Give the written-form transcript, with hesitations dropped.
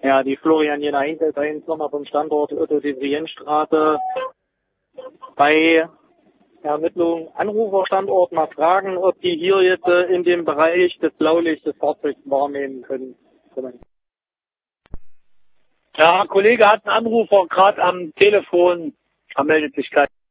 Ja, die Florian Jena Heinkel bei uns nochmal vom Standort Otto-Devrien-Straße. Bei Ermittlung Anruferstandort mal fragen, ob die hier jetzt in dem Bereich des Blaulichts des Fahrzeugs wahrnehmen können. Ja, Kollege hat einen Anrufer gerade am Telefon. Er meldet sich gleich.